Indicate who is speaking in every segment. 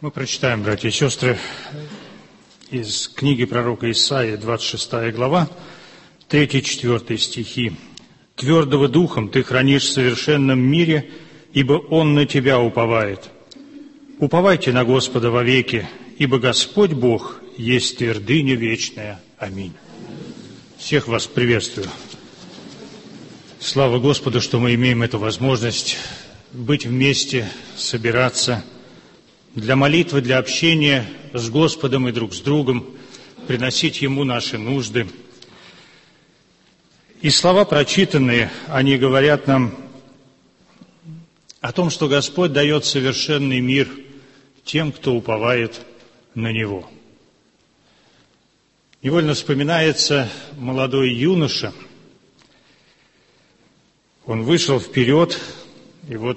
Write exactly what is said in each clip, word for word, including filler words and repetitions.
Speaker 1: Мы прочитаем, братья и сестры, из книги пророка Исаии, двадцать шестая глава, три-четыре стихи. «Твердого духом ты хранишь в совершенном мире, ибо Он на тебя уповает. Уповайте на Господа вовеки, ибо Господь Бог есть твердыня вечная. Аминь». Всех вас приветствую. Слава Господу, что мы имеем эту возможность быть вместе, собираться для молитвы, для общения с Господом и друг с другом, приносить Ему наши нужды. И слова прочитанные, они говорят нам о том, что Господь дает совершенный мир тем, кто уповает на Него. Невольно вспоминается молодой юноша. Он вышел вперед, и вот,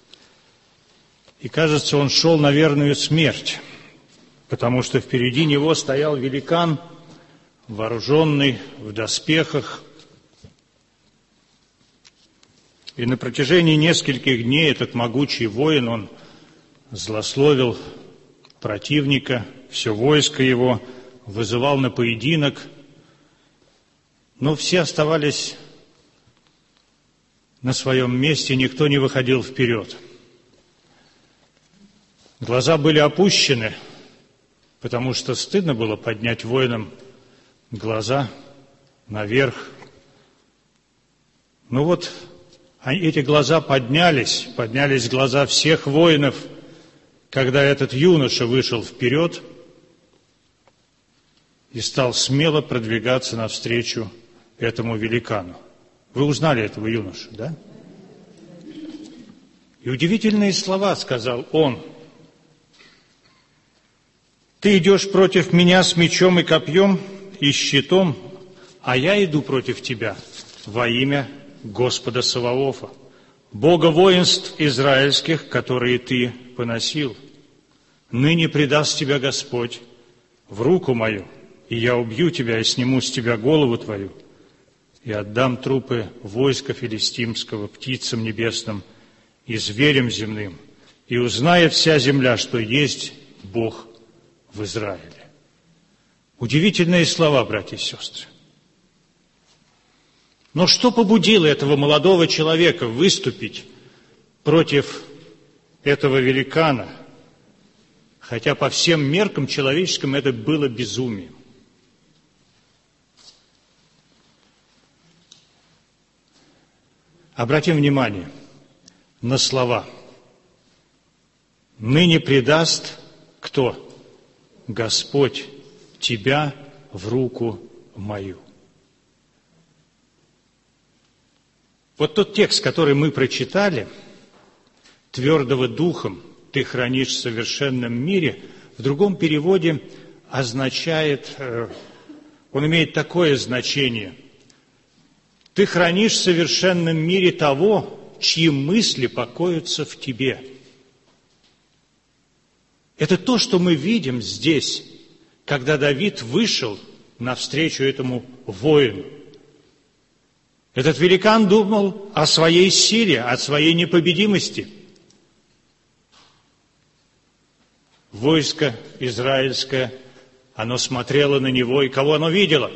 Speaker 1: и кажется, он шел на верную смерть, потому что впереди него стоял великан, вооруженный в доспехах. И на протяжении нескольких дней этот могучий воин, он злословил противника, все войско его, вызывал на поединок, но все оставались на своем месте, никто не выходил вперед. Глаза были опущены, потому что стыдно было поднять воинам глаза наверх. Ну вот, эти глаза поднялись, поднялись глаза всех воинов, когда этот юноша вышел вперед и стал смело продвигаться навстречу этому великану. Вы узнали этого юношу, да? И удивительные слова сказал он. «Ты идешь против меня с мечом и копьем и щитом, а я иду против тебя во имя Господа Саваофа, Бога воинств израильских, которые ты поносил. Ныне предаст тебя Господь в руку мою, и я убью тебя и сниму с тебя голову твою, и отдам трупы войска филистимского птицам небесным и зверям земным, и узнает вся земля, что есть Бог в Израиле». Удивительные слова, братья и сестры. Но что побудило этого молодого человека выступить против этого великана, хотя по всем меркам человеческим это было безумием? Обратим внимание на слова. «Ныне предаст кто? Господь тебя в руку мою». Вот тот текст, который мы прочитали, «Твердого духом ты хранишь в совершенном мире», в другом переводе означает, он имеет такое значение: ты хранишь в совершенном мире того, чьи мысли покоятся в тебе. Это то, что мы видим здесь, когда Давид вышел навстречу этому воину. Этот великан думал о своей силе, о своей непобедимости. Войско израильское, оно смотрело на него, и кого оно видело?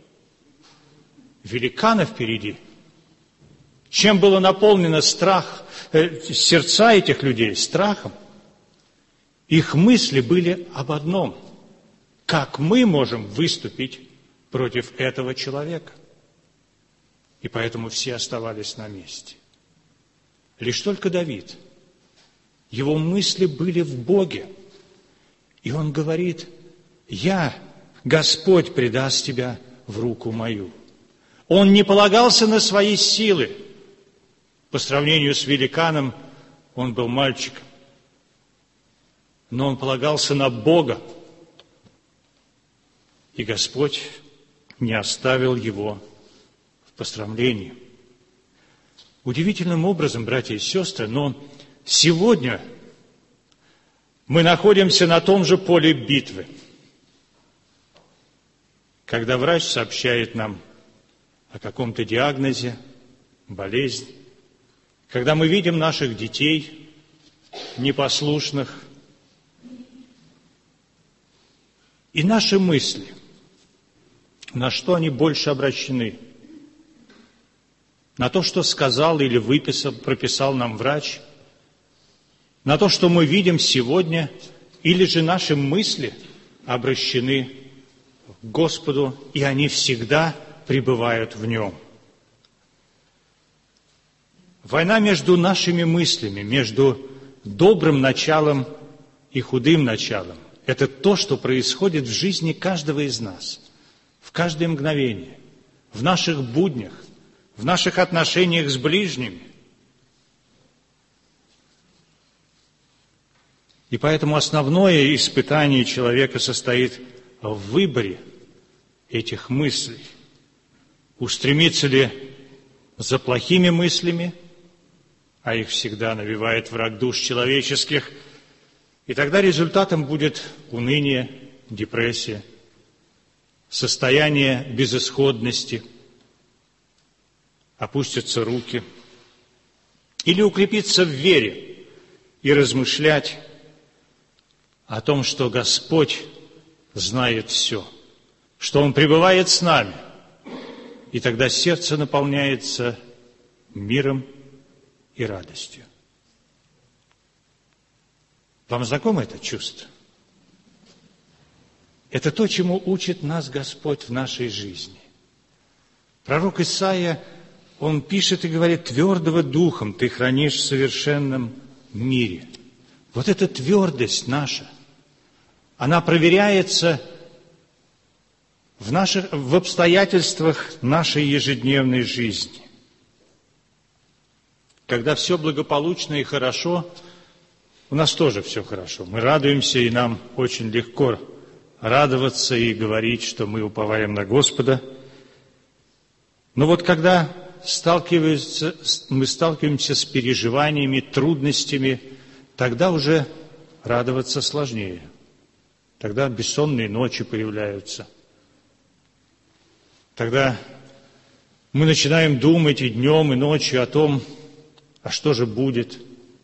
Speaker 1: Великана впереди. Чем было наполнено страх, э, сердца этих людей? Страхом. Их мысли были об одном: как мы можем выступить против этого человека? И поэтому все оставались на месте. Лишь только Давид, его мысли были в Боге. И он говорит: «Я, Господь, предаст тебя в руку мою». Он не полагался на свои силы. По сравнению с великаном он был мальчиком. Но он полагался на Бога. И Господь не оставил его в посрамлении. Удивительным образом, братья и сестры, но сегодня мы находимся на том же поле битвы. Когда врач сообщает нам о каком-то диагнозе, болезни, когда мы видим наших детей непослушных, И наши мысли, на что они больше обращены? На то, что сказал или выписал, прописал нам врач? На то, что мы видим сегодня? Или же наши мысли обращены к Господу, и они всегда пребывают в Нем? Война между нашими мыслями, между добрым началом и худым началом, это то, что происходит в жизни каждого из нас, в каждое мгновение, в наших буднях, в наших отношениях с ближними. И поэтому основное испытание человека состоит в выборе этих мыслей. Устремиться ли за плохими мыслями, а их всегда навевает враг душ человеческих, и тогда результатом будет уныние, депрессия, состояние безысходности, опустятся руки, или укрепиться в вере и размышлять о том, что Господь знает все, что Он пребывает с нами, и тогда сердце наполняется миром и радостью. Вам знакомо это чувство? Это то, чему учит нас Господь в нашей жизни. Пророк Исаия, он пишет и говорит: «Твердого духом ты хранишь в совершенном мире». Вот эта твердость наша, она проверяется в, наших, в обстоятельствах нашей ежедневной жизни. Когда все благополучно и хорошо, у нас тоже все хорошо. Мы радуемся, и нам очень легко радоваться и говорить, что мы уповаем на Господа. Но вот когда сталкиваемся, мы сталкиваемся с переживаниями, трудностями, тогда уже радоваться сложнее. Тогда бессонные ночи появляются. Тогда мы начинаем думать и днем, и ночью о том, а что же будет.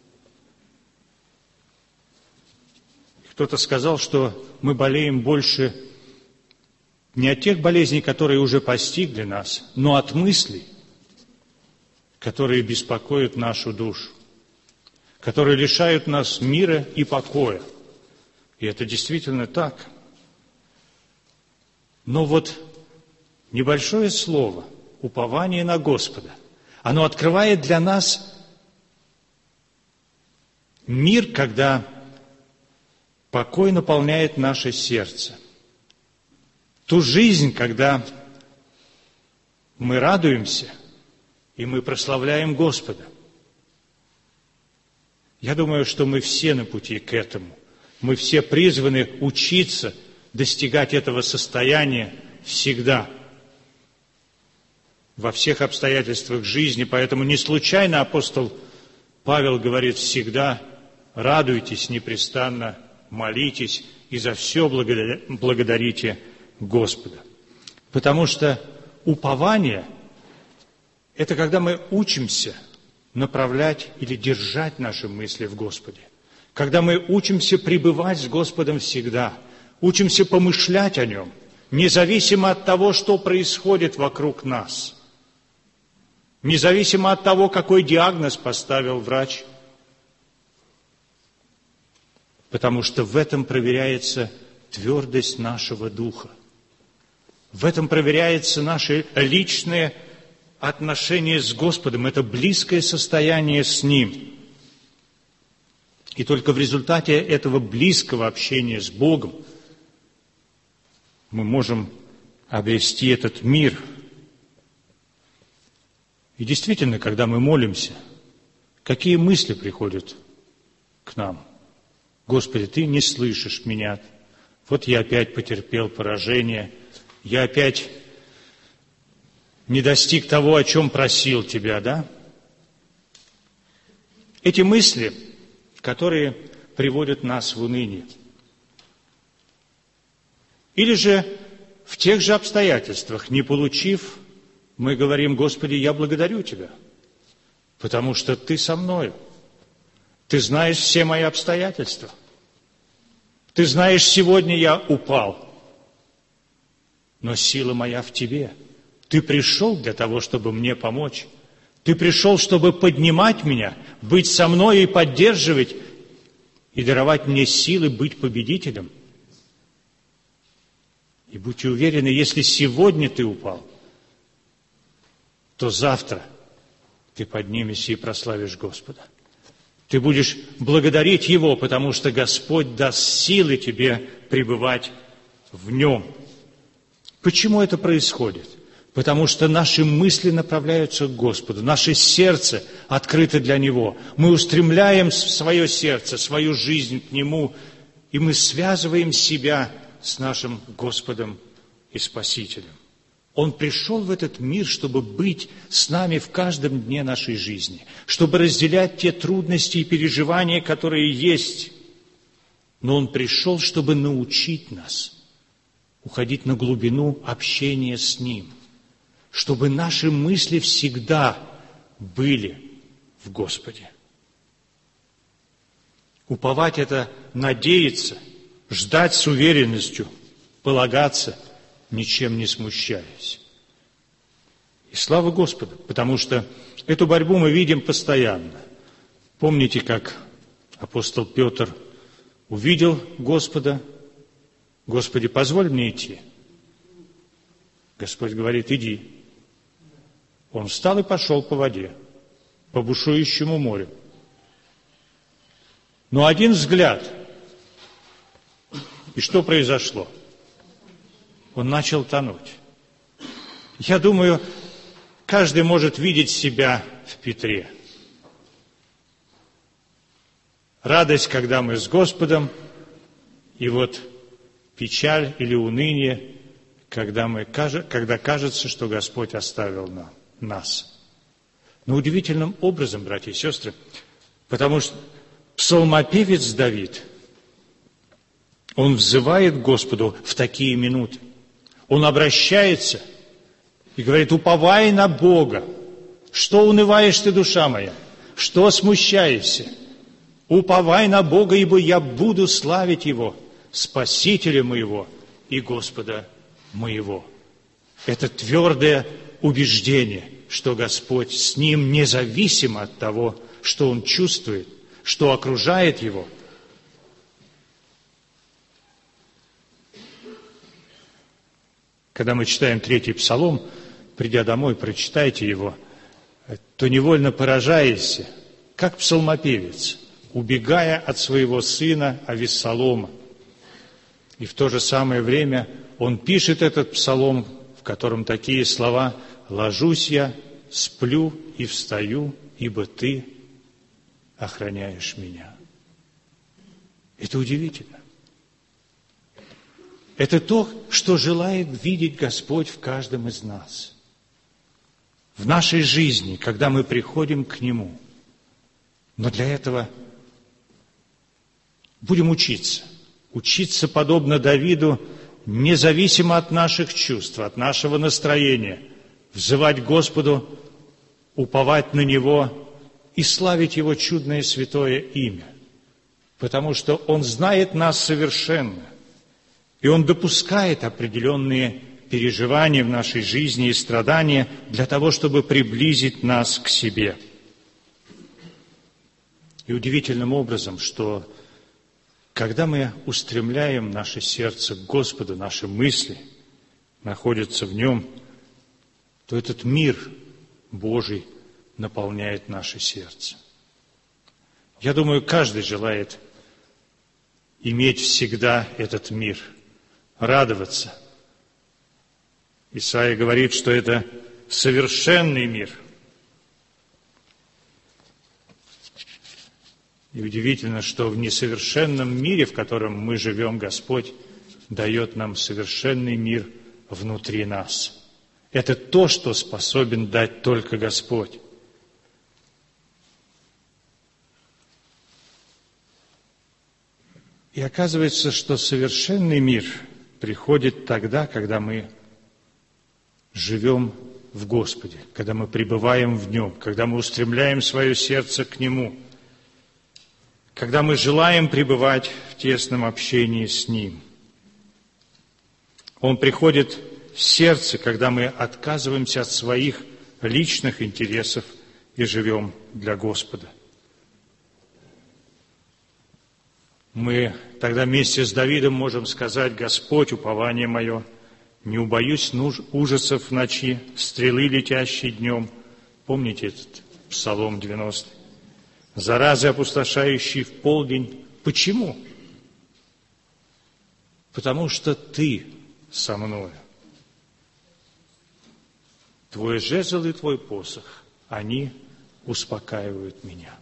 Speaker 1: Кто-то сказал, что мы болеем больше не от тех болезней, которые уже постигли нас, но от мыслей, которые беспокоят нашу душу, которые лишают нас мира и покоя. И это действительно так. Но вот небольшое слово, упование на Господа, оно открывает для нас мир, когда покой наполняет наше сердце. Ту жизнь, когда мы радуемся и мы прославляем Господа. Я думаю, что мы все на пути к этому. Мы все призваны учиться достигать этого состояния всегда, во всех обстоятельствах жизни. Поэтому не случайно апостол Павел говорит: всегда радуйтесь непрестанно, молитесь и за все благодарите Господа. Потому что упование – это когда мы учимся направлять или держать наши мысли в Господе. Когда мы учимся пребывать с Господом всегда, учимся помышлять о Нем, независимо от того, что происходит вокруг нас, независимо от того, какой диагноз поставил врач, потому что в этом проверяется твердость нашего духа. В этом проверяется наше личное отношение с Господом, это близкое состояние с Ним. И только в результате этого близкого общения с Богом мы можем обрести этот мир. И действительно, когда мы молимся, какие мысли приходят к нам? Господи, Ты не слышишь меня. Вот я опять потерпел поражение. Я опять не достиг того, о чем просил Тебя, да? Эти мысли, которые приводят нас в уныние. Или же в тех же обстоятельствах, не получив, мы говорим: Господи, я благодарю Тебя, потому что Ты со мною. Ты знаешь все мои обстоятельства. Ты знаешь, сегодня я упал, но сила моя в Тебе. Ты пришел для того, чтобы мне помочь. Ты пришел, чтобы поднимать меня, быть со мной и поддерживать, и даровать мне силы быть победителем. И будьте уверены, если сегодня ты упал, то завтра ты поднимешься и прославишь Господа. Ты будешь благодарить Его, потому что Господь даст силы тебе пребывать в Нем. Почему это происходит? Потому что наши мысли направляются к Господу, наше сердце открыто для Него. Мы устремляем свое сердце, свою жизнь к Нему, и мы связываем себя с нашим Господом и Спасителем. Он пришел в этот мир, чтобы быть с нами в каждом дне нашей жизни, чтобы разделять те трудности и переживания, которые есть. Но Он пришел, чтобы научить нас уходить на глубину общения с Ним, чтобы наши мысли всегда были в Господе. Уповать – это надеяться, ждать с уверенностью, полагаться, ничем не смущаясь. И слава Господу, потому что эту борьбу мы видим постоянно. Помните, как апостол Петр увидел Господа: «Господи, позволь мне идти». Господь говорит: «Иди». Он встал и пошел по воде, по бушующему морю. Но один взгляд, и что произошло? Он начал тонуть. Я думаю, каждый может видеть себя в Петре. Радость, когда мы с Господом, и вот печаль или уныние, когда, мы, когда кажется, что Господь оставил нам, нас. Но удивительным образом, братья и сестры, потому что псалмопевец Давид, он взывает к Господу в такие минуты. Он обращается и говорит: уповай на Бога. Что унываешь ты, душа моя? Что смущаешься? Уповай на Бога, ибо я буду славить Его, Спасителя моего и Господа моего. Это твердое убеждение, что Господь с ним независимо от того, что он чувствует, что окружает его. Когда мы читаем третий псалом, придя домой, прочитайте его, то невольно поражаешься, как псалмопевец, убегая от своего сына Авессалома. И в то же самое время он пишет этот псалом, в котором такие слова: «Ложусь я, сплю и встаю, ибо ты охраняешь меня». Это удивительно. Это то, что желает видеть Господь в каждом из нас. В нашей жизни, когда мы приходим к Нему. Но для этого будем учиться. Учиться, подобно Давиду, независимо от наших чувств, от нашего настроения, взывать к Господу, уповать на Него и славить Его чудное святое имя. Потому что Он знает нас совершенно. И Он допускает определенные переживания в нашей жизни и страдания для того, чтобы приблизить нас к себе. И удивительным образом, что когда мы устремляем наше сердце к Господу, наши мысли находятся в Нем, то этот мир Божий наполняет наше сердце. Я думаю, каждый желает иметь всегда этот мир, радоваться. Исаия говорит, что это совершенный мир. И удивительно, что в несовершенном мире, в котором мы живем, Господь дает нам совершенный мир внутри нас. Это то, что способен дать только Господь. И оказывается, что совершенный мир приходит тогда, когда мы живем в Господе, когда мы пребываем в Нем, когда мы устремляем свое сердце к Нему, когда мы желаем пребывать в тесном общении с Ним. Он приходит сердце, когда мы отказываемся от своих личных интересов и живем для Господа. Мы тогда вместе с Давидом можем сказать: «Господь, упование мое, не убоюсь ужасов в ночи, стрелы, летящие днем». Помните этот Псалом девяностый? «Заразы, опустошающие в полдень». Почему? Потому что Ты со мною. Твой жезл и Твой посох, они успокаивают меня.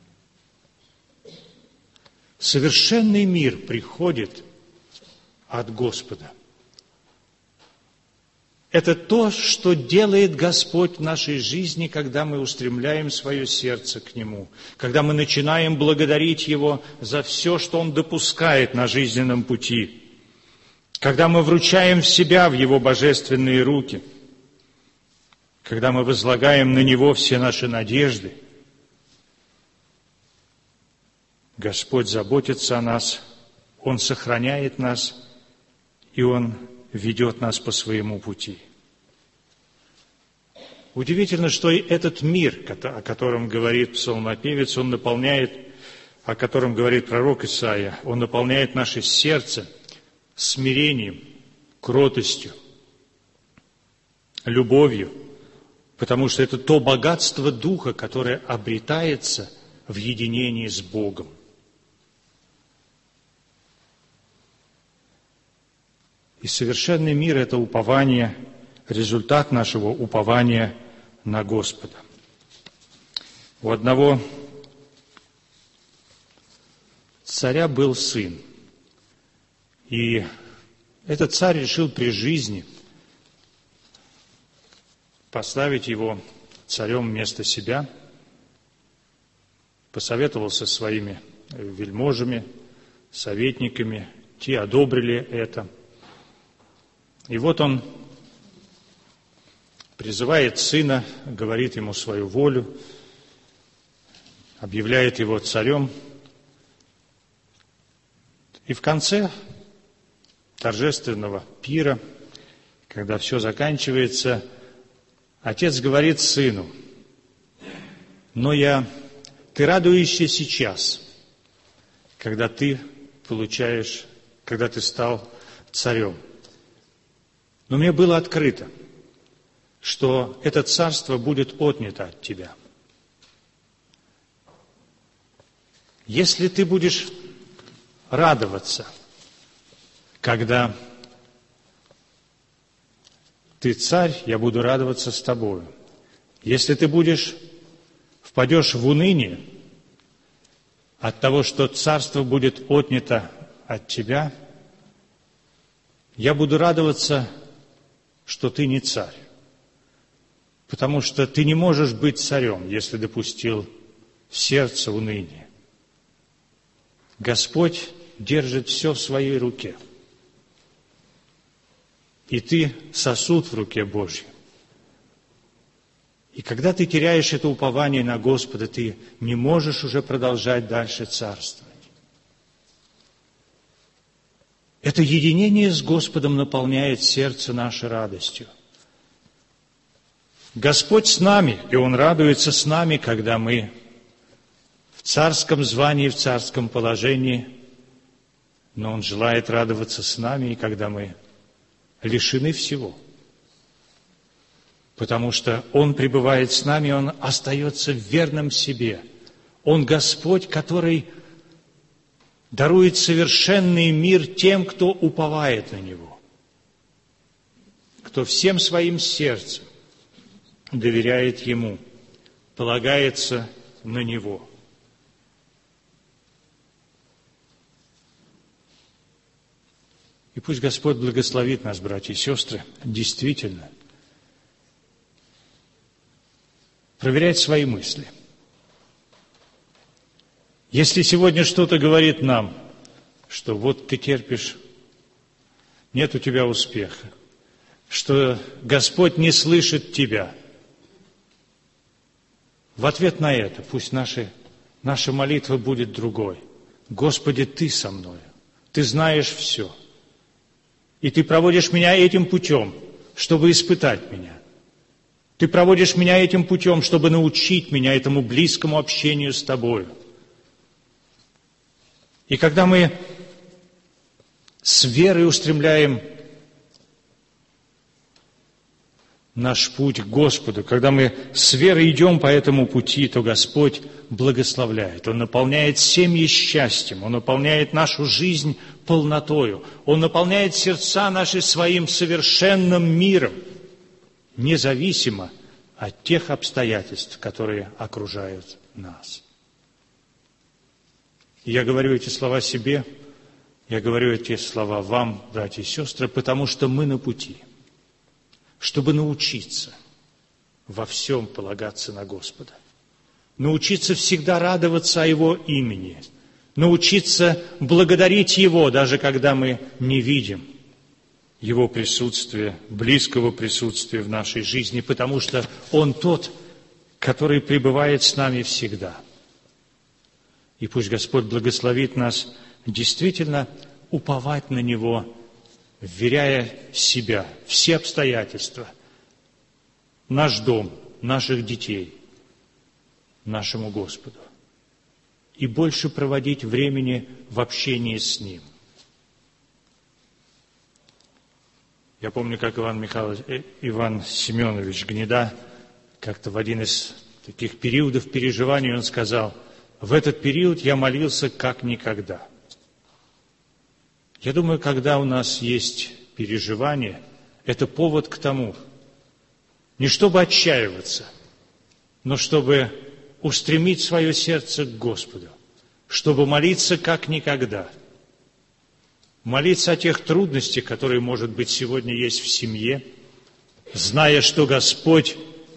Speaker 1: Совершенный мир приходит от Господа. Это то, что делает Господь в нашей жизни, когда мы устремляем свое сердце к Нему, когда мы начинаем благодарить Его за все, что Он допускает на жизненном пути, когда мы вручаем себя в Его божественные руки, когда мы возлагаем на Него все наши надежды. Господь заботится о нас, Он сохраняет нас, и Он ведет нас по своему пути. Удивительно, что и этот мир, о котором говорит псалмопевец, он наполняет, о котором говорит пророк Исаия, он наполняет наше сердце смирением, кротостью, любовью, потому что это то богатство духа, которое обретается в единении с Богом. И совершенный мир – это упование, результат нашего упования на Господа. У одного царя был сын, и этот царь решил при жизни поставить его царем вместо себя, посоветовался со своими вельможами, советниками, те одобрили это. И вот он призывает сына, говорит ему свою волю, объявляет его царем. И в конце торжественного пира, когда все заканчивается, отец говорит сыну: «Но я, ты радуешься сейчас, когда ты получаешь, когда ты стал царем. Но мне было открыто, что это царство будет отнято от тебя. Если ты будешь радоваться, когда ты царь, я буду радоваться с тобою. Если ты будешь, впадешь в уныние от того, что царство будет отнято от тебя, я буду радоваться, что ты не царь, потому что ты не можешь быть царем, если допустил в сердце уныние. Господь держит все в своей руке, и ты сосуд в руке Божьей. И когда ты теряешь это упование на Господа, ты не можешь уже продолжать дальше царствовать. Это единение с Господом наполняет сердце наше радостью. Господь с нами, и Он радуется с нами, когда мы в царском звании, в царском положении, но Он желает радоваться с нами, и когда мы лишены всего. Потому что Он пребывает с нами, Он остается верным себе. Он Господь, который дарует совершенный мир тем, кто уповает на Него, кто всем своим сердцем доверяет Ему, полагается на Него. И пусть Господь благословит нас, братья и сестры, действительно проверять свои мысли. Если сегодня что-то говорит нам, что вот ты терпишь, нет у тебя успеха, что Господь не слышит тебя, в ответ на это пусть наши, наша молитва будет другой. Господи, Ты со мною, Ты знаешь все, и Ты проводишь меня этим путем, чтобы испытать меня. Ты проводишь меня этим путем, чтобы научить меня этому близкому общению с Тобою. И когда мы с верой устремляем наш путь к Господу, когда мы с верой идем по этому пути, то Господь благословляет. Он наполняет семьи счастьем, Он наполняет нашу жизнь полнотою, Он наполняет сердца наши своим совершенным миром, независимо от тех обстоятельств, которые окружают нас. И я говорю эти слова себе, я говорю эти слова вам, братья и сестры, потому что мы на пути, чтобы научиться во всем полагаться на Господа, научиться всегда радоваться о Его имени, научиться благодарить Его, даже когда мы не видим Его присутствия, близкого присутствия в нашей жизни, потому что Он тот, который пребывает с нами всегда. И пусть Господь благословит нас действительно уповать на Него, вверяя себя, все обстоятельства, наш дом, наших детей, нашему Господу, и больше проводить времени в общении с Ним. Я помню, как Иван Михайлович, э, Иван Семенович Гнеда как-то в один из таких периодов переживаний он сказал: «В этот период я молился как никогда». Я думаю, когда у нас есть переживание, это повод к тому, не чтобы отчаиваться, но чтобы устремить свое сердце к Господу, чтобы молиться как никогда, молиться о тех трудностях, которые, может быть, сегодня есть в семье, зная, что Господь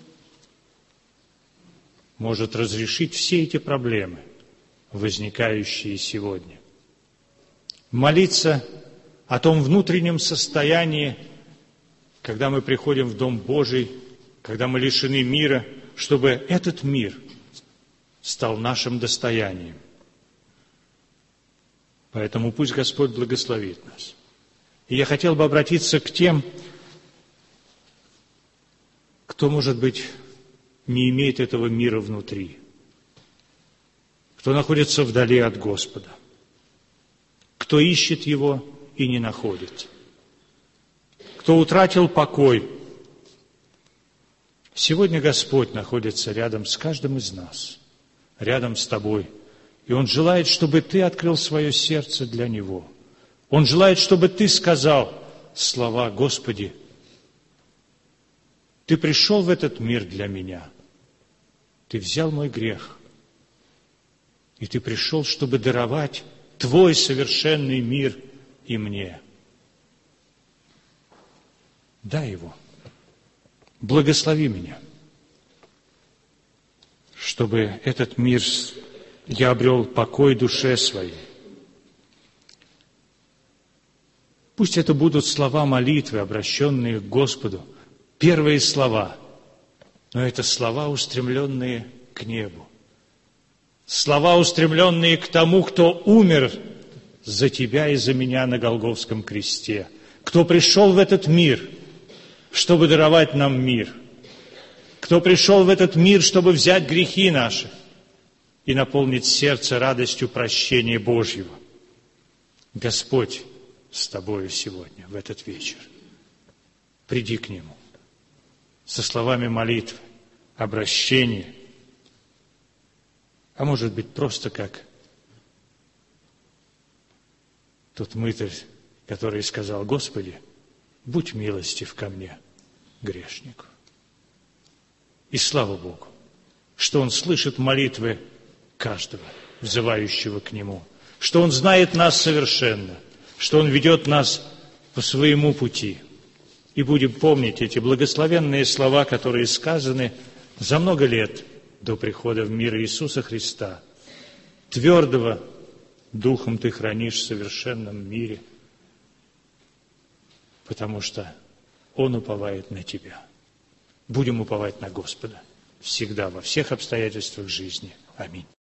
Speaker 1: может разрешить все эти проблемы, возникающие сегодня. Молиться о том внутреннем состоянии, когда мы приходим в Дом Божий, когда мы лишены мира, чтобы этот мир стал нашим достоянием. Поэтому пусть Господь благословит нас. И я хотел бы обратиться к тем, кто, может быть, не имеет этого мира внутри, кто находится вдали от Господа, кто ищет Его и не находит, кто утратил покой. Сегодня Господь находится рядом с каждым из нас, рядом с тобой, и Он желает, чтобы ты открыл свое сердце для Него. Он желает, чтобы ты сказал слова: «Господи, Ты пришел в этот мир для меня, Ты взял мой грех, и Ты пришел, чтобы даровать Твой совершенный мир и мне. Дай Его, благослови меня, чтобы этот мир я обрел покой душе своей». Пусть это будут слова молитвы, обращенные к Господу, первые слова, но это слова, устремленные к небу, слова, устремленные к тому, кто умер за тебя и за меня на Голгофском кресте, кто пришел в этот мир, чтобы даровать нам мир, кто пришел в этот мир, чтобы взять грехи наши и наполнить сердце радостью прощения Божьего. Господь с тобою сегодня, в этот вечер. Приди к Нему со словами молитвы, обращения, а может быть, просто как тот мытарь, который сказал: «Господи, будь милостив ко мне, грешнику». И слава Богу, что Он слышит молитвы каждого, взывающего к Нему, что Он знает нас совершенно, что Он ведет нас по своему пути. И будем помнить эти благословенные слова, которые сказаны за много лет до прихода в мир Иисуса Христа. Твердого духом ты хранишь в совершенном мире, потому что Он уповает на тебя. Будем уповать на Господа всегда, во всех обстоятельствах жизни. Аминь.